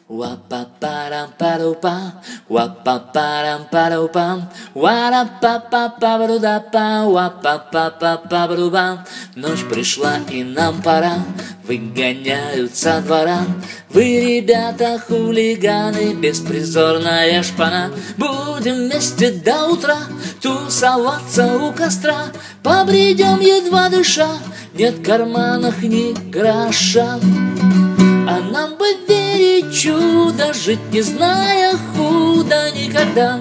Ва-па-парам-пару-па, ва-па-парам-пару-па, ва-ра-па-па-па-бру-да-па, ва-па-па-па-па-бру-ба. Ночь пришла и нам пора, выгоняют со двора. Вы, ребята, хулиганы, беспризорная шпана. Будем вместе до утра тусоваться у костра. Побредем, едва дыша, нет в карманах ни гроша. А нам бы верить в чудо, жить не зная худо никогда.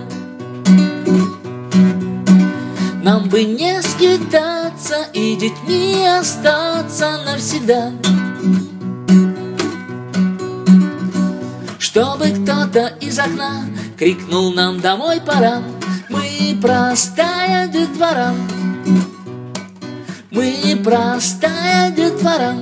Нам бы не скитаться и детьми остаться навсегда. Чтобы кто-то из окна крикнул нам: домой пора. Мы простая детвора, мы простая детвора.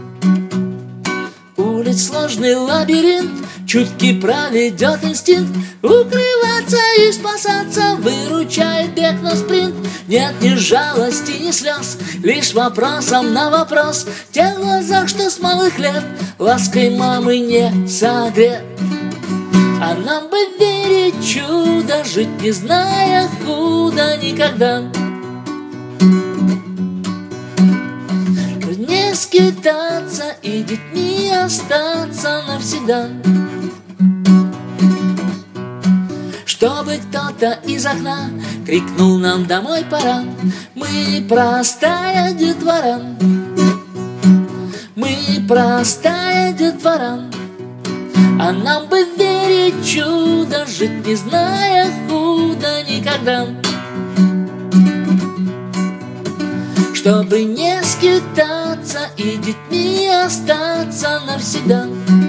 Улиц сложный лабиринт, чуткий проведет инстинкт. Укрываться и спасаться выручает бег на спринт. Нет ни жалости, ни слез, лишь вопросом на вопрос. В тех глазах, что с малых лет лаской мамы не согрет. А нам бы верить в чудо, жить не зная худо никогда. Не скитаться и детьми остаться навсегда. Чтобы кто-то из окна крикнул нам: домой пора. Мы простая детвора, мы простая детвора. А нам бы верить в чудо, жить не зная худо никогда. Чтобы не скитаться и детьми остаться навсегда.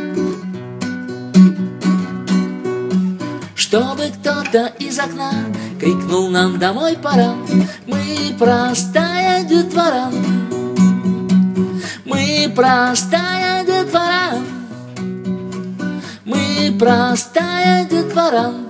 Чтобы кто-то из окна крикнул нам: домой пора. Мы простая детвора, мы простая детвора, мы простая детвора.